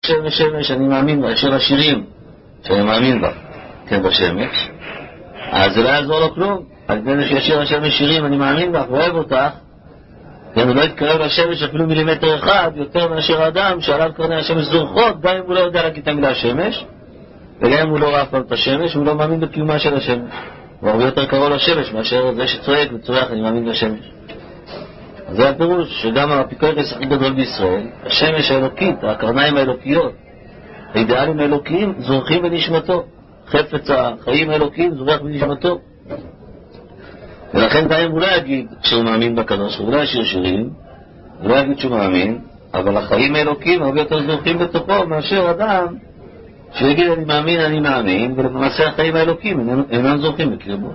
שמש שמש אני מאמין בה, שיר השירים שאני מאמין בה, כן, בשמש, אז זה לא יעזור לו כלום. על פני שישיר השמש שירים אני מאמין בך ואוהב אותך, כן, הוא לא יתקרב לשמש אפילו מילימטר אחד יותר מאשר האדם שעליו קרני השמש זורחות, גם אם הוא לא יודע להגיד את המילה שמש, וגם אם הוא לא ראה פעם את השמש, הוא לא מאמין בקיומה של השמש. הוא הרבה יותר קרוב לשמש מאשר זה שצועק וצורח אני מאמין בשמש. אז זה הפירוש שגם האפיקורס הכי גדול בישראל, השמש האלוקית, הקרניים האלוקיות, האידיאלים האלוקיים זורחים בנשמתו, חפץ החיים האלוקיים זורח בנשמתו. ולכן גם אם הוא לא יגיד שהוא מאמין בקדוש, הוא לא ישיר שירים, הוא לא יגיד שהוא מאמין, אבל החיים האלוקיים הרבה יותר זורחים בתוכו מאשר אדם שיגיד אני מאמין, ולמעשה החיים האלוקיים אינם זורחים בקרבו.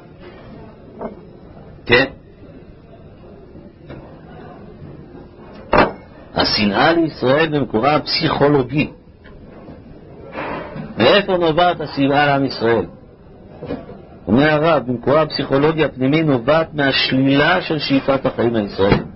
כן? השנאה לישראל במקורה הפסיכולוגי. מאיפה נובעת השנאה לעם ישראל? אומר הרב, במקורה הפסיכולוגי הפנימי נובעת מהשלילה של שאיפת החיים הישראלים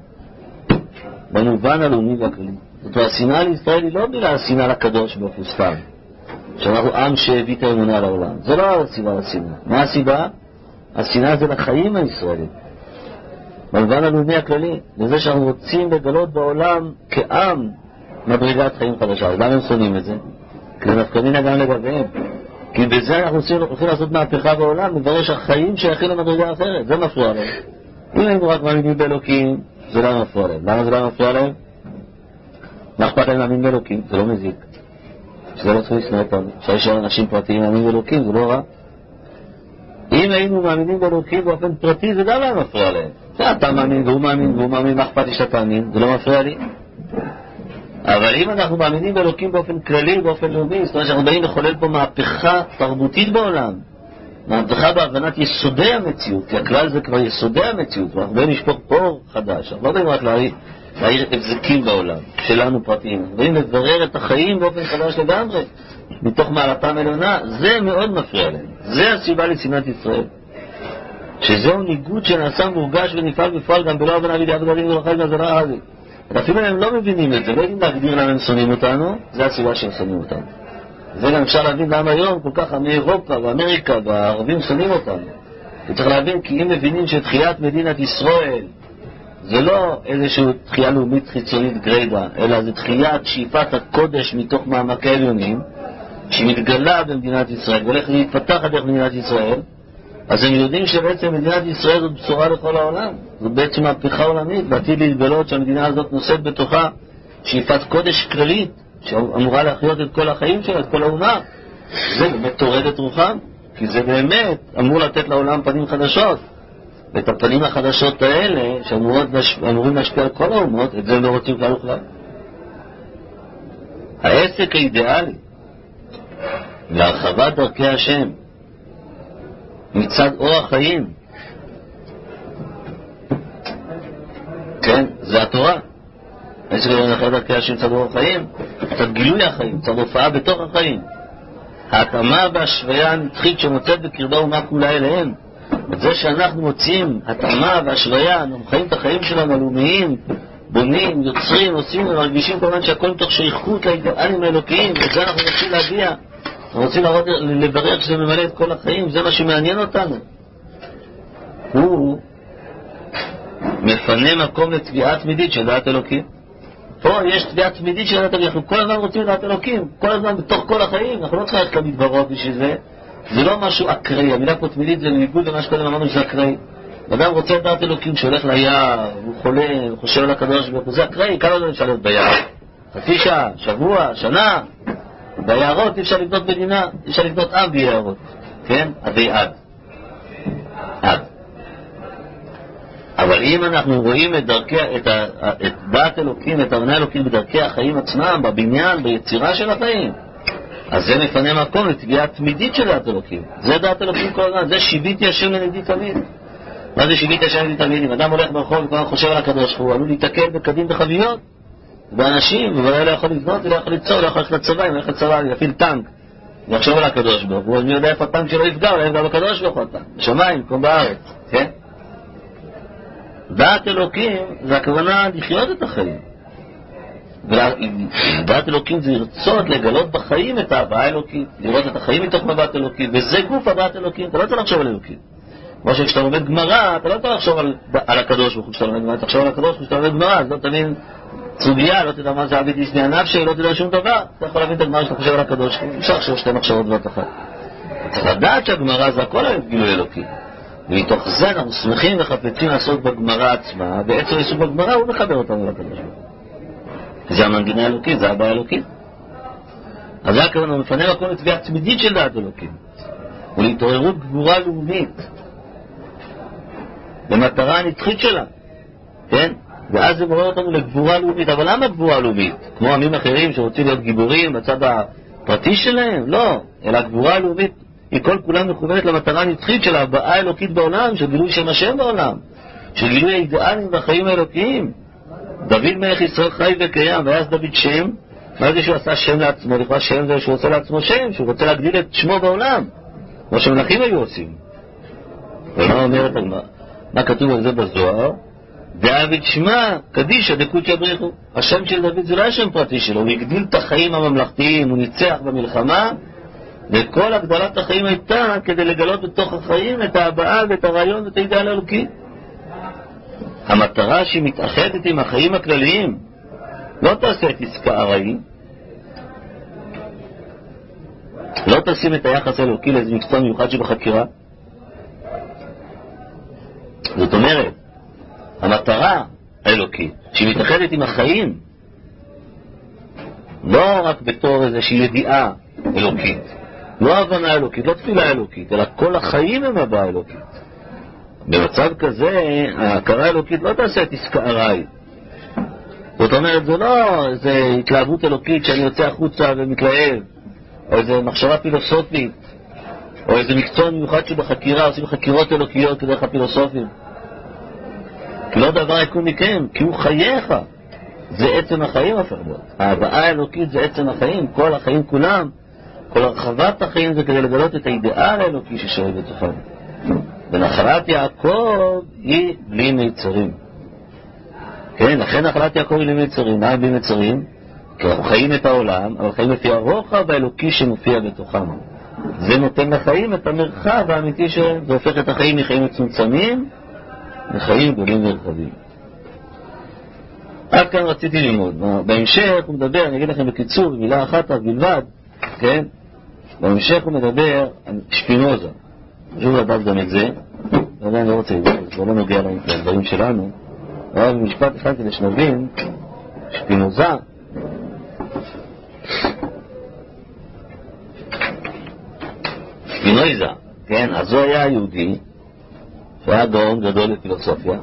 במובן הלאומי והכללי. זאת אומרת, השנאה לישראל היא לא בגלל השנאה לקדוש באופן סתם, שאנחנו עם שהביא את האמונה לעולם. זה לא הסיבה לשנאה. מה הסיבה? השנאה זה לחיים הישראלים במובן הלאומי הכללי, לזה שאנחנו רוצים לגלות בעולם כעם מדרגת חיים חדשה. אז למה הם שונאים את זה? כי זה נפקא גם לגביהם, כי בזה אנחנו הולכים לעשות מהפכה בעולם, מברר שהחיים שייכים למדרגה אחרת. זה מפריע להם. אם היינו רק מאמינים באלוקים, זה לא מפריע להם. למה זה לא מפריע להם? מה אכפת להם להאמין באלוקים? זה לא מזיק, שזה לא צריך לשנוא אותנו. שיש אנשים פרטיים מאמינים באלוקים, זה לא רע. אם היינו מאמינים באלוקים באופן פרטי, זה גם לא מפריע להם. אתה מאמין והוא מאמין והוא מאמין, מה אכפת לי שאתה תאמין? זה לא מפריע לי. אבל אם אנחנו מאמינים באלוקים באופן כללי, באופן לאומי, זאת אומרת שאנחנו באים לחולל פה מהפכה תרבותית בעולם, מהפכה בהבנת יסודי המציאות, כי הכלל זה כבר יסודי המציאות, ואנחנו באים לשפוך פור חדש. אנחנו לא באים רק להעיר הבזקים בעולם שלנו פרטיים, אנחנו באים לברר את החיים באופן חדש לגמרי מתוך מעלתם עליונה. זה מאוד מפריע להם. זה הסיבה לשנאת ישראל, שזהו ניגוד שנעשה מורגש ונפעל בפועל גם בלא הבנה בידי הבדלים ולחי מהזרה הזה. אפילו הם לא מבינים את זה, לא יודעים להגדיר למה הם שונאים אותנו. זה הסיבה שהם שונאים אותנו. זה גם אפשר להבין למה היום כל כך מאירופה ואמריקה והערבים שונאים אותנו. וצריך להבין כי אם מבינים שתחיית מדינת ישראל זה לא איזושהי תחייה לאומית חיצונית גרידה, אלא זה תחיית שאיפת הקודש מתוך מעמקי עליונים שמתגלה במדינת ישראל והולך להתפתח דרך מדינת ישראל, אז הם יודעים שבעצם מדינת ישראל זאת בשורה לכל העולם. זאת בעצם מהפכה עולמית, בעתיד להתגלות שהמדינה הזאת נושאת בתוכה שאיפת קודש כללית שאמורה להחיות את כל החיים שלה, את כל האומה. זה באמת תורד את רוחם, כי זה באמת אמור לתת לעולם פנים חדשות. ואת הפנים החדשות האלה שאמורים להשפיע על כל האומות, את זה הם לא רוצים כלל וכלל. העסק האידיאלי להרחבת דרכי השם מצד אורח חיים, כן, זה התורה. העסק להרחבת דרכי השם מצד אורח חיים, מצד גילוי החיים, מצד הופעה בתוך החיים, ההתאמה והשוויה הנצחית שמוצאת בקרבה אומה כולה אליהם. את זה שאנחנו מוצאים התאמה והשוויה, אנחנו חיים את החיים שלנו הלאומיים, בונים, יוצרים, עושים ומרגישים כמובן שהכל מתוך שייכות לאידיאלים האלוקיים. את זה אנחנו רוצים להגיע, אנחנו רוצים לברך שזה ממלא את כל החיים. זה מה שמעניין אותנו. הוא מפנה מקום לתביעה תמידית של דעת אלוקים. פה יש תביעה תמידית של דעת אלוקים. אנחנו כל הזמן רוצים דעת אלוקים, כל הזמן בתוך כל החיים. אנחנו לא צריכים ללכת למדברות בשביל זה. זה לא משהו אקראי. המילה פה תמידית זה בניגוד למה שקודם אמרנו שזה אקראי. אדם רוצה את דעת אלוקים שהולך ליער, הוא חולה, הוא חושב על הקדוש ברוך הוא, זה אקראי. כמה לא אפשר להיות ביער? חצי שעה, שבוע, שנה. ביערות אי אפשר לבנות מדינה, אי אפשר לבנות עם ביערות, כן? עדי עד. אבל אם אנחנו רואים את דעת אלוקים, את הבנה אלוקים בדרכי החיים עצמם, בבניין, ביצירה של החיים, אז זה מפנה מקום לתביעה תמידית של דעת אלוקים. זה דעת אלוקים כל הזמן, זה שיביתי השם לנגדי תמיד. מה זה שיביתי השם לנגדי תמיד? אם אדם הולך ברחוב וכבר חושב על הקדוש, הוא עלול להתעכב בקדים בחביות באנשים, אבל לא יכול לבנות, לא יכול ליצור, לא יכול ללכת לצבא, אם הולך לצבא, להפעיל טנק ויחשוב על הקדוש ברוך הוא, אז מי יודע איפה הטנק שלו יפגע, אולי יפגע בקדוש ברוך הוא, בשמיים, כמו בארץ, כן? דעת אלוקים זה הכוונה לחיות את החיים. ולדעת אלוקים זה לרצות לגלות בחיים את ההבאה האלוקית, לראות את החיים מתוך מבט אלוקית, וזה גוף הבאת אלוקים. אתה לא צריך לחשוב על אלוקים. כמו שכשאתה לומד גמרא, אתה לא צריך לחשוב על הקדוש ברוך הוא. כשאתה לומד גמרא, אתה תחשוב על הקדוש ברוך הוא. כשאתה לומד גמרא, אז לא תבין סוגיה, לא תדע מה זה עביד לפני הנפשי, לא תדע שום דבר. אתה יכול להבין את הגמרא שאתה חושב על הקדוש ברוך הוא. אפשר לחשוב שתי מחשבות בבת אחת. צריך לדעת שהגמרא זה הכל גילוי אלוקי. ומתוך זה אנחנו שמחים וחפצים לעשות בגמרא עצמה, בעצם העיסוק בגמרא הוא מחבר אותנו לקדוש ברוך הוא. זה המנגינה האלוקית, זה הבעיה האלוקית. אז זה הכוונה, הוא מפנה לכל לתביעה תמידית של דעת אלוקים, ולהתעוררות גבורה לאומית, במטרה הנצחית שלה, כן? ואז זה מראה אותנו לגבורה לאומית. אבל למה גבורה לאומית? כמו עמים אחרים שרוצים להיות גיבורים בצד הפרטי שלהם? לא, אלא גבורה לאומית היא כל כולה מכוונת למטרה הנצחית של ההבאה האלוקית בעולם, של גילוי שם השם בעולם, של גילוי האידיאלים והחיים האלוקיים. דוד מלך ישראל חי וקיים, ואז דוד שם, מה זה שהוא עשה שם לעצמו? לכאורה שם זה שהוא עושה לעצמו שם, שהוא רוצה להגדיל את שמו בעולם, כמו שמלכים היו עושים. ומה אומרת הגמרא? מה כתוב על זה בזוהר? דוד שמה קדישא דקודשא בריחו. השם של דוד זה לא השם פרטי שלו, הוא הגדיל את החיים הממלכתיים, הוא ניצח במלחמה, וכל הגדלת החיים הייתה כדי לגלות בתוך החיים את ההבאה ואת הרעיון ואת האידאל האלוקי. המטרה שהיא מתאחדת עם החיים הכלליים, לא תעשה את עסקה ארעי, לא תשים את היחס האלוקי לאיזה מקצוע מיוחד שבחקירה. זאת אומרת, המטרה האלוקית שהיא מתאחדת עם החיים, לא רק בתור איזושהי ידיעה אלוקית, לא הבנה אלוקית, לא תפילה אלוקית, אלא כל החיים הם הבאה אלוקית. במצב כזה, ההכרה האלוקית לא תעשה את עסקה ארעי. זאת אומרת, זה לא איזו התלהבות אלוקית שאני יוצא החוצה ומתלהב, או איזו מחשבה פילוסופית, או איזה מקצוע מיוחד שבחקירה עושים חקירות אלוקיות כדרך הפילוסופים. כי לא דבר יקום מכם, כי הוא חייך. זה עצם החיים הפרדות. ההבאה האלוקית זה עצם החיים, כל החיים כולם, כל הרחבת החיים זה כדי לגלות את האידאל האלוקי ששואל בתוכם. ונחלת יעקב היא בלי מיצרים. כן, לכן נחלת יעקב היא בלי מיצרים. מה בלי מיצרים? כי אנחנו חיים את העולם, אבל חיים לפי הרוחב האלוקי שמופיע בתוכם. זה נותן לחיים את המרחב האמיתי שלהם, זה הופך את החיים מחיים מצומצמים לחיים גדולים ורחבים. עד כאן רציתי ללמוד. בהמשך הוא מדבר, אני אגיד לכם בקיצור, במילה אחת בלבד, כן? בהמשך הוא מדבר על שפינוזה. חשוב לדעת גם את זה, אבל אני לא רוצה לדבר, זה לא נוגע לדברים שלנו. אבל במשפט אחד כדי שנבין, שפינוזה, שפינויזה, כן? אז הוא היה יהודי, שהיה גאון גדול לפילוסופיה,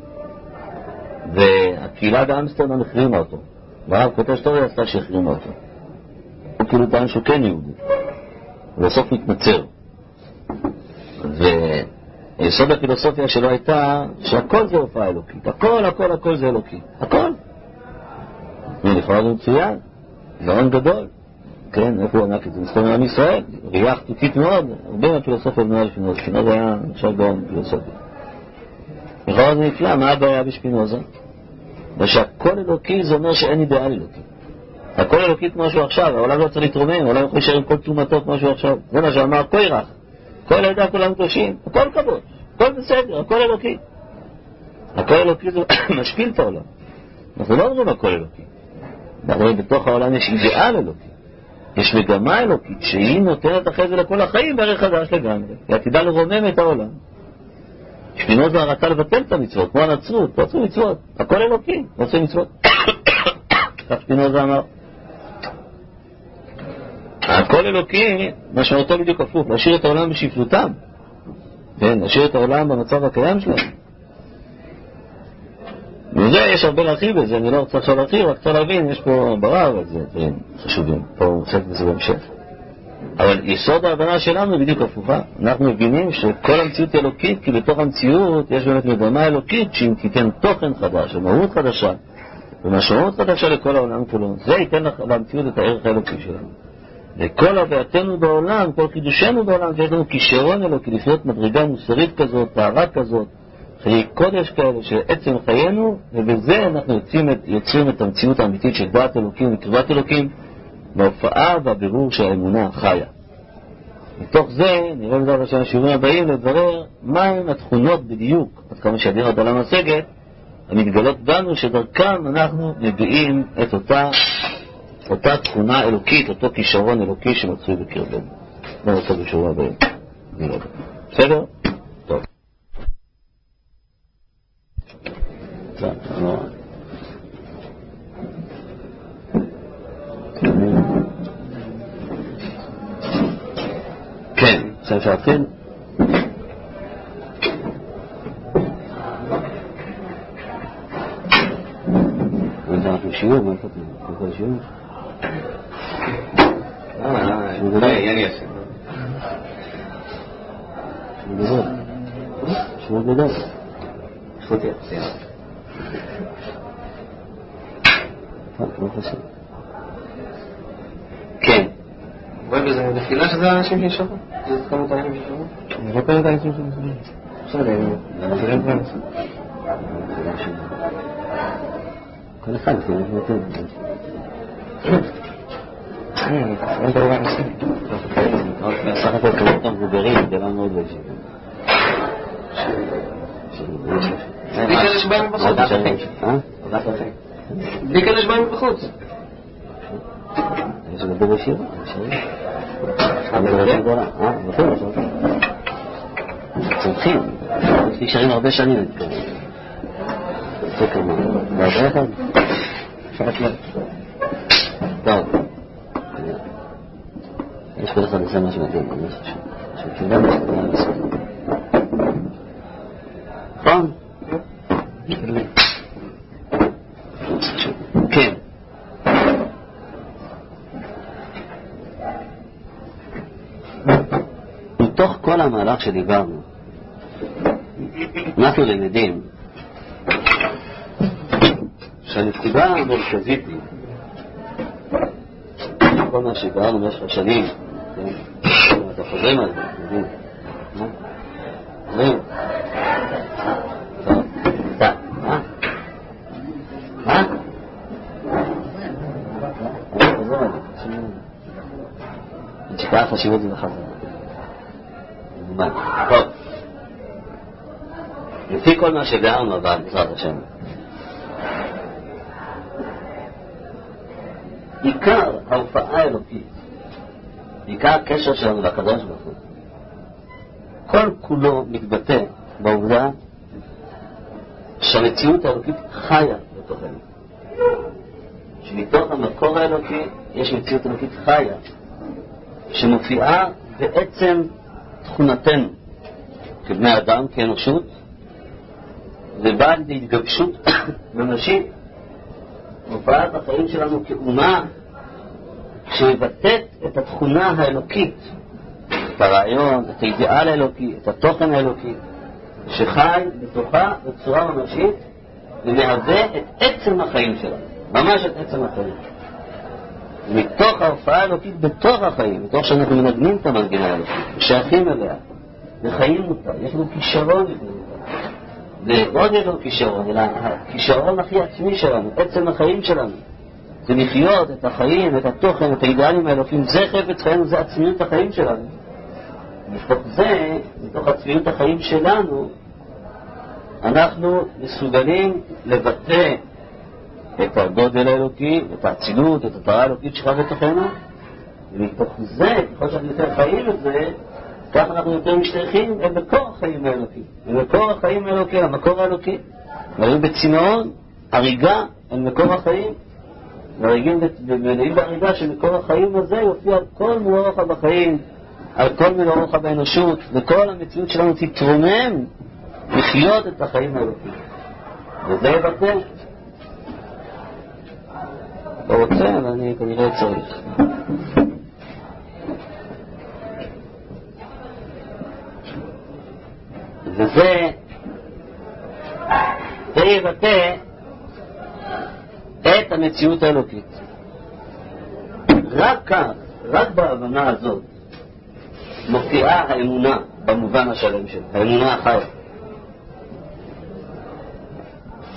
והקהילה באמסטרדם החרימה אותו. והרב כותב שטורי עשתה שהחרימה אותו. הוא כאילו טען שהוא כן יהודי. ובסוף מתנצר. ויסוד הפילוסופיה שלו הייתה שהכל זה הופעה אלוקית. הכל זה אלוקי. הכל. ולכאורה זה מצוין. גאון גדול. כן, איך הוא ענק את זה? מסתכל מעם ישראל. ריח תותית מאוד. הרבה מהפילוסופיה בנויה לשפינוזה. שפינוזה היה עכשיו גאון פילוסופיה. לכאורה זה נפלא. מה הבעיה בשפינוזה? ושהכל אלוקי זה אומר שאין אידאל אלוקי. הכל אלוקי כמו שהוא עכשיו, העולם לא צריך להתרומם, העולם יכול להישאר עם כל תומתו כמו שהוא עכשיו. זה מה שאמר קוירח. כל הידע כולם קדושים, הכל כבוד, הכל בסדר, הכל אלוקי. הכל אלוקי זה משפיל את העולם. אנחנו לא אומרים הכל אלוקי. אנחנו רואים בתוך העולם יש אידאל אלוקי. יש מגמה אלוקית שהיא נותנת אחרי זה לכל החיים בערך חדש לגמרי. היא עתידה לרומם את העולם. שפינוזה רצה לבטל את המצוות, כמו הנצרות, לא עשו מצוות. הכל אלוקי, לא עשו מצוות. כך שפינוזה אמר. הכל אלוקי, משמעותו בדיוק הפוך, להשאיר את העולם בשפלותם. כן, להשאיר את העולם במצב הקיים שלהם. וזה יש הרבה להרחיב בזה, אני לא רוצה עכשיו להרחיב, רק צריך להבין, יש פה ברב, אז זה דברים חשובים, פה הוא חלק בזה בהמשך. אבל יסוד ההבנה שלנו בדיוק הפוכה. אנחנו מבינים שכל המציאות היא אלוקית, כי בתוך המציאות יש באמת מגמה אלוקית שאם תיתן תוכן חדש, ומהות חדשה, ומשמעות חדשה לכל העולם כולו, זה ייתן למציאות את הערך האלוקי שלנו. וכל הווייתנו בעולם, כל חידושנו בעולם, יש לנו כישרון אלוקי, לחיות מדרגה מוסרית כזאת, טהרה כזאת, חיי קודש כאלה של עצם חיינו, ובזה אנחנו יוצרים את המציאות האמיתית של דעת אלוקים וקרבת אלוקים בהופעה והבירור של האמונה החיה. מתוך זה נראה בדרך השם השיעורים הבאים לברר מהם התכונות בדיוק, עד כמה שהדין הדלה משגת, המתגלות בנו שדרכם אנחנו מביאים את אותה תכונה אלוקית, אותו כישרון אלוקי שמצוי בקרבנו. לא רוצה בשיעורים הבאים. בסדר? טוב. כן, אפשר להתחיל? אנחנו שיעור, מה אכפת לי? אנחנו שיעור? אני אעשה. שיעור גדול. איכותי יחסיה. לא חשוב. כן. רואה בזה בתפילה שזה האנשים שישארו? זה כמות האנשים שישארו? אני לא קורא את האנשים שישארו. בסדר, זה לא כבר. כל אחד לפי מה שמתאים. אין דבר אנשים. סך הכל כמות המבוגרים, זה לא מאוד בישיבה. בלי כאלה שבאים מבחוץ. בלי כאלה שבאים מבחוץ. יש לנו בישיבה. צומחים. נשארים הרבה שנים. זה כמה. ועבר אחד. שעת לב. טוב. יש כל אחד עושה משהו מדהים. שתשובה משתנה בסדר. נכון? כן. מתוך כל המהלך שדיברנו, אנחנו למדים שהנקודה המרכזית היא כל מה שדיברנו במשך השנים, אתה חוזרים על זה, מבין? זהו. טוב, אתה, מה? מה? אני חוזר על זה, נשכח חשיבות זה לחזרה. טוב, לפי כל מה שדיברנו אבל בעזרת השם, עיקר ההופעה האלוקית, עיקר הקשר שלנו לקדוש ברוך הוא, כל כולו מתבטא בעובדה שהמציאות האלוקית חיה בתוכנו, שמתוך המקור האלוקי יש מציאות אלוקית חיה שמופיעה בעצם תכונתנו כבני אדם, כאנושות, ובאה לידי התגבשות ממשית הופעת החיים שלנו כאומה שמבטאת את התכונה האלוקית, את הרעיון, את האידיאל האלוקי, את התוכן האלוקי שחי בתוכה בצורה ממשית ומהווה את עצם החיים שלנו, ממש את עצם החיים. מתוך ההופעה האלוקית בתוך החיים, מתוך שאנחנו מנגנים את המנגינה האלוקית, שייכים אליה וחיים אותה, יש לנו כישרון ועוד יש לנו כישרון, אלא הכישרון הכי עצמי שלנו, עצם החיים שלנו, זה לחיות את החיים, את התוכן, את האידאלים האלוקים, זה חפץ חיינו, זה עצמיות החיים שלנו. מתוך זה, מתוך עצמיות החיים שלנו, אנחנו מסוגלים לבטא את הגודל האלוקי, את האצילות, את התורה האלוקית שחיה בתוכנו, ומתוך זה, ככל שאנחנו יותר חיים את זה, כך אנחנו יותר משתייכים אל מקור החיים האלוקי. ומקור החיים האלוקי, המקור האלוקי, מראים בצינון, הריגה אל מקור החיים, מראים בהריגה שמקור החיים הזה יופיע על כל מורחה בחיים, על כל מורחה באנושות, וכל המציאות שלנו תתרומם לחיות את החיים האלוקי. וזה יבטא. לא רוצה, אבל אני כנראה צריך. וזה יבטא את המציאות האלוקית. רק כך, רק בהבנה הזאת מופיעה האמונה במובן השלם שלה, האמונה החיה.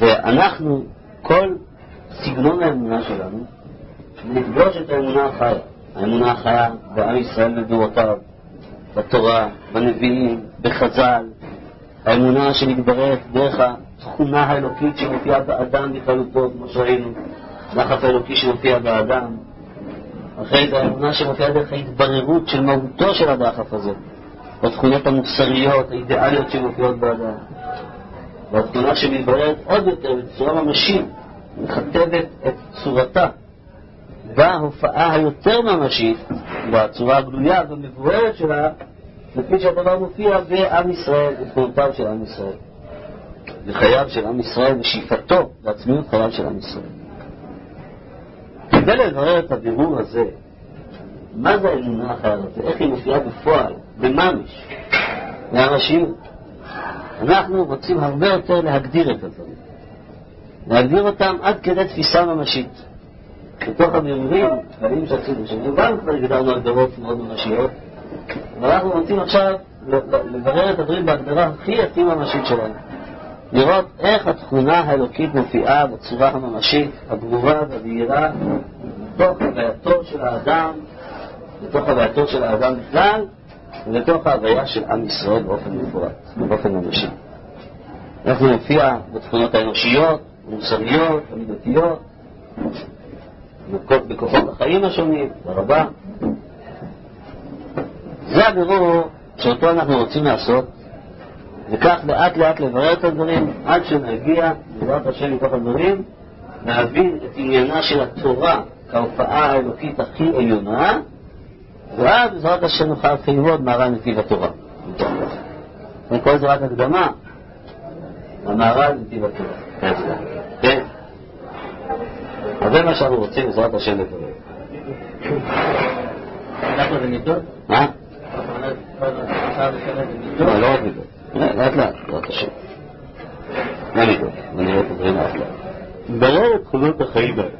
ואנחנו, כל סגנון האמונה שלנו, נפגוש את האמונה החיה. האמונה החיה בעם ישראל לדורותיו, בתורה, בנביאים, בחז"ל, האמונה שמתברך דרך התכונה האלוקית שמופיעה באדם בכללותו, כמו שראינו, דחף האלוקי שמופיע באדם. אחרי זה האמונה שמופיעה דרך ההתבררות של מהותו של הדחף הזה, בתכונות המוסריות, האידיאליות שמופיעות באדם. והתכונה שמתבררת עוד יותר בצורה ממשית, מכתבת את צורתה בהופעה היותר ממשית, בצורה הגלויה והמבוארת שלה, לפי שהדבר מופיע בעם ישראל, בתכונותיו של עם ישראל, בחייו של עם ישראל, בשאיפתו לעצמיות חייו של עם ישראל. כדי לברר את הבירור הזה, מה זה האמונה החיה הזאת? איך היא מופיעה בפועל, בממש, מהראשיות? אנחנו רוצים הרבה יותר להגדיר את הדברים, להגדיר אותם עד כדי תפיסה ממשית. בתוך הבירורים, דברים שעשינו, שרובם כבר הגדרנו הגדרות מאוד ממשיות, אבל אנחנו רוצים עכשיו לברר את הדברים בהגדרה הכי ממשית שלנו. לראות איך התכונה האלוקית מופיעה בצורה הממשית, הברורה והבהירה, בתוך הווייתו של האדם, בתוך הווייתו של האדם בכלל, ובתוך ההוויה של עם ישראל באופן מפורט, באופן ממשי. איך זה מופיע בתכונות האנושיות, המוסריות, המידתיות, בכוחות החיים השונים, ברבה. זה הבירור שאותו אנחנו רוצים לעשות, וכך לאט לאט לברר את הדברים, עד שנגיע, בעזרת השם מתוך הדברים, להבין את עניינה של התורה כהופעה האלוקית הכי עליונה, ואז בעזרת השם נוכל ללמוד מהר"ן נתיב התורה. אני קורא זה רק הקדמה, המהר"ן נתיב התורה. כן? אז זה מה שאנחנו רוצים בעזרת השם לברר. אנחנו זה נידוד? מה? לא רק נידוד. לאט לאט, בעזרת השם. מה נידוד? ונראה את הדברים לאט לאט. ברר את תכונות החיים האלה.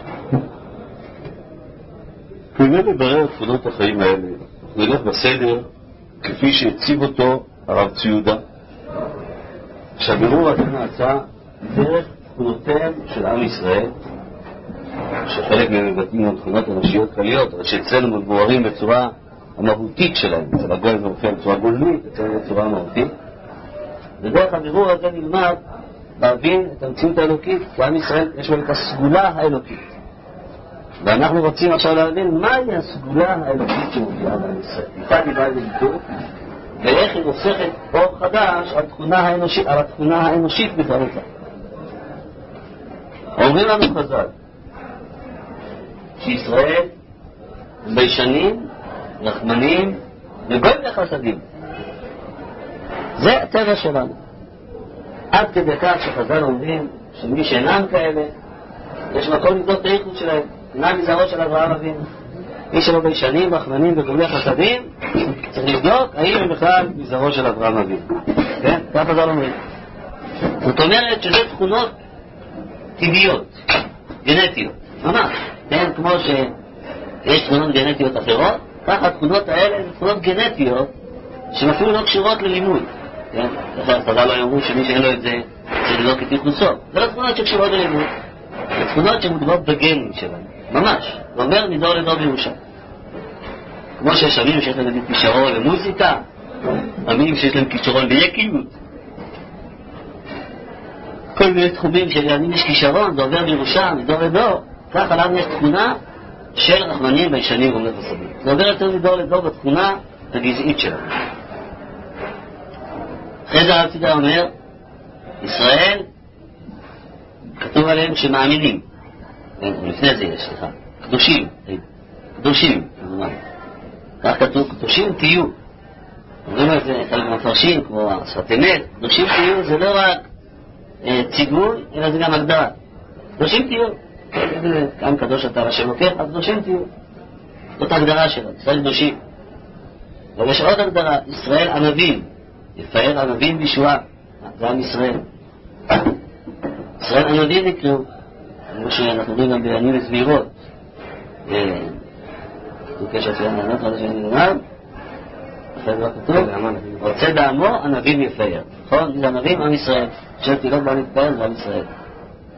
כדי לברר את תכונות החיים האלה, נלך בסדר כפי שהציב אותו הרב ציודה, שהבירור הזה נעשה דרך תכונותיהם של עם ישראל, שחלק מהם מבטאים על תכונות אנושיות כלליות, אבל שאצלנו מבוארים בצורה המהותית שלהם. אצל הגוי זה מופיע בצורה גולמית, אצלנו בצורה מהותית. ודרך הבירור הזה נלמד להבין את המציאות האלוקית, כי עם ישראל יש לו את הסגולה האלוקית. ואנחנו רוצים עכשיו להבין מהי הסגולה האלוקית שמופיעה בעם ישראל. איתה דיבה לביטור, ואיך היא הופכת אור חדש על התכונה האנושית בכללותה. אומרים לנו חז"ל שישראל ביישנים, רחמנים וגוי לחסדים. זה הטבע שלנו. עד כדי כך שחז"ל אומרים שמי שאינם כאלה, יש מקום לבדוק את הייחוד שלהם. מה מזרעו של אברהם אבינו? מי שלא ביישנים, רחמנים וגומלי חסדים, צריך לבדוק האם הם בכלל מזרעו של אברהם אבינו. כן? כך חז"ל אומרים. זאת אומרת שזה תכונות טבעיות, גנטיות, ממש. כן? כמו שיש תכונות גנטיות אחרות, כך התכונות האלה הן תכונות גנטיות שאפילו לא קשורות ללימוד. כן? חז"ל לא יאמרו שמי שאין לו את זה צריך לבדוק את ייחוסו. זה לא תכונות שקשורות ללימוד. זה תכונות שמודגות בגנים שלנו, ממש. זה אומר מדור לדור בירושה. כמו שיש עמים שיש להם כישרון למוזיקה, עמים שיש להם כישרון ליקיות. כל מיני תחומים שלעמים יש כישרון, זה עובר בירושה, מדור לדור. כך עליו יש תכונה של רחמנים ביישנים גומלי חסדים. זה עובר יותר מדור לדור בתכונה הגזעית שלנו. אחרי זה הרב ציודה אומר, ישראל, כתוב עליהם שמאמינים. לפני זה יש, סליחה. קדושים. כך כתוב, קדושים תהיו. אומרים את זה חלק מהמפרשים, כמו שפת אמת. קדושים תהיו זה לא רק ציגוי, אלא זה גם הגדרה. קדושים תהיו. גם קדוש אתה השם לוקח, קדושים תהיו. זאת ההגדרה שלה, ישראל קדושים. ויש עוד הגדרה, ישראל ענבים. יפאר ענבים בישועה. זה עם ישראל. ישראל ענבים נקראו. כמו שאנחנו רואים גם בענים וזבירות. בקשר שלנו לענות על השני לדבר. אחרי זה כתוב, רוצה דעמו ענבים יפה יד. נכון? זה ענבים עם ישראל. של תפילות בא להתפעל זה עם ישראל.